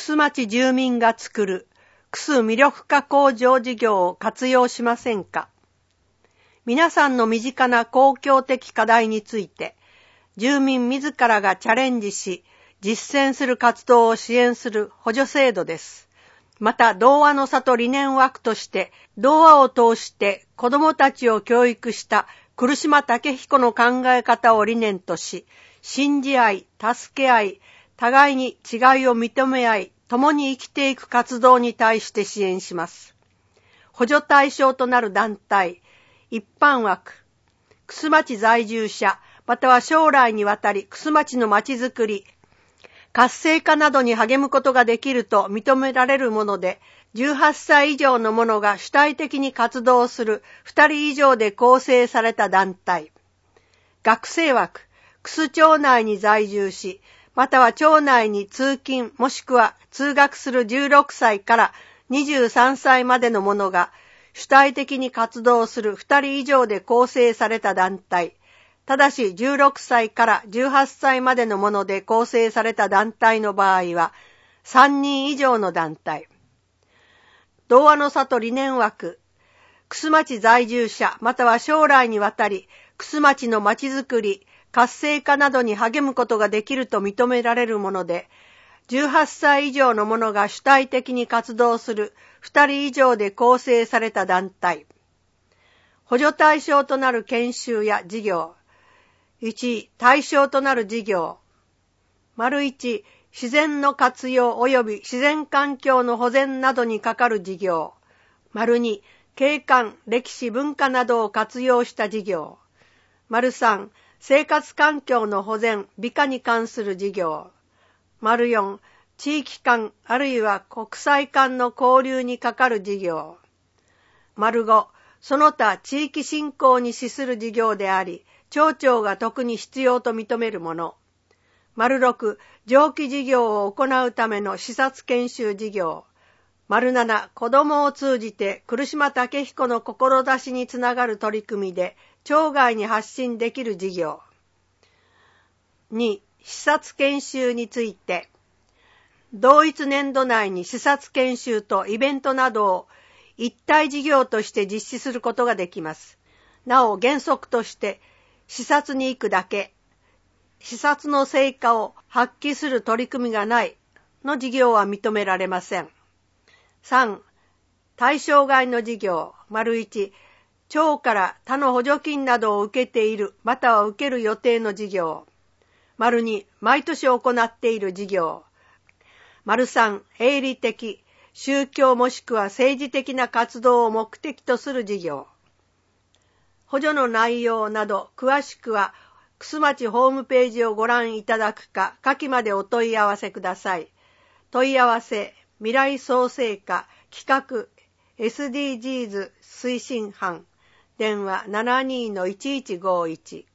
楠町住民が作る楠魅力化向上事業を活用しませんか。皆さんの身近な公共的課題について、住民自らがチャレンジし、実践する活動を支援する補助制度です。また、童話の里理念枠として、童話を通して子どもたちを教育した来島武彦の考え方を理念とし、信じ合い、助け合い、互いに違いを認め合い、共に生きていく活動に対して支援します。補助対象となる団体、一般枠、楠町在住者、または将来にわたり楠町の町づくり、活性化などに励むことができると認められるもので、18歳以上の者が主体的に活動する2人以上で構成された団体。学生枠、楠町内に在住し、または町内に通勤もしくは通学する16歳から23歳までの者が主体的に活動する2人以上で構成された団体。ただし16歳から18歳までのもので構成された団体の場合は3人以上の団体。童話の里理念枠、楠町在住者または将来にわたり楠町の町づくり、活性化などに励むことができると認められるもので、18歳以上の者が主体的に活動する2人以上で構成された団体。補助対象となる研修や事業。1、対象となる事業。1、自然の活用及び自然環境の保全などにかかる事業。2、景観、歴史、文化などを活用した事業。3、生活環境の保全、美化に関する事業。4、地域間あるいは国際間の交流にかかる事業。5、その他地域振興に資する事業であり、町長が特に必要と認めるもの。6、上記事業を行うための視察研修事業。7、子どもを通じて来島武彦の志につながる取り組みで町外に発信できる事業。2、視察研修について、同一年度内に視察研修とイベントなどを一体事業として実施することができます。なお原則として視察に行くだけ、視察の成果を発揮する取り組みがないの事業は認められません。3、対象外の事業。1、町から他の補助金などを受けているまたは受ける予定の事業。2、毎年行っている事業。3、営利的、宗教もしくは政治的な活動を目的とする事業。補助の内容など詳しくは楠町ホームページをご覧いただくか下記までお問い合わせください。問い合わせ未来創生課企画 SDGs 推進班電話 72-1151